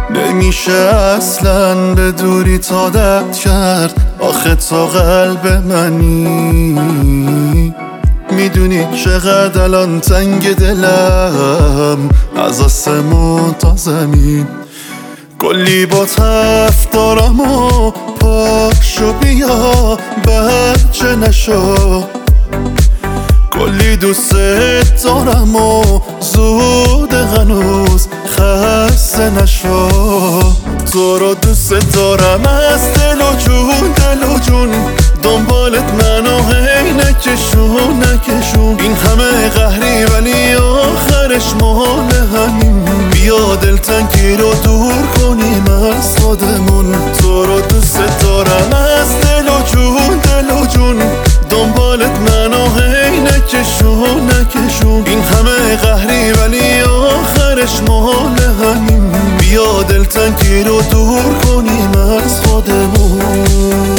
نمیشه اصلا به دوری عادت کرد. آخه تا قلب منی میدونی چقدر الان تنگ دلم، از آسمون تا زمین. کلی با تف دارم و پاشو بیا بچه نشو، کلی دوست دارم و زود هنوز خسته نشو. تو رو دوست دارم از دل و جون، دل و جون، دنبالت منو هی نکشون. این همه قهری ولی آخرش مال همین. بیا دلتنگی رو دور کنیم از خودمون. تو رو دوست دارم از دل و جون، دل و جون، دنبالت منو هی نکشون. این همه قهری ولی آخرش مال همین. بیا دلتنگی رو دور کنیم از خودمون.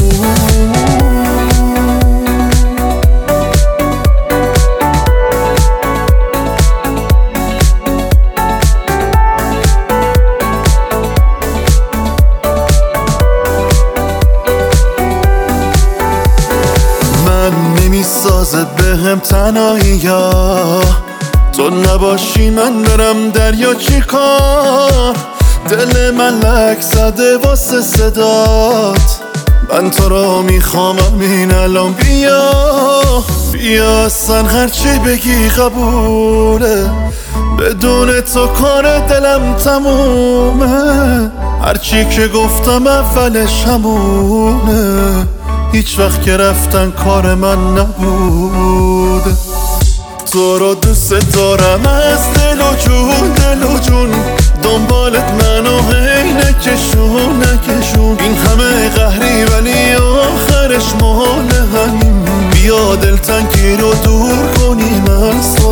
نمیسازه بهم تنهایی یا تو نباشی من برم دریا چی کار. دل من لک زده واسه صدات، من تو رو میخوام همین الان. بیا اصلا هرچی بگی قبوله، بدون تو کار دلم تمومه. هرچی که گفتم اولش همونه، هیچ وقت که رفتن کار من نبوده. تو رو دوست دارم از دل و جون، دل و جون، دنبالت منو هی نکشون. این همه قهری ولی آخرش مال همین. بیا دلتنگی رو دور کنیم از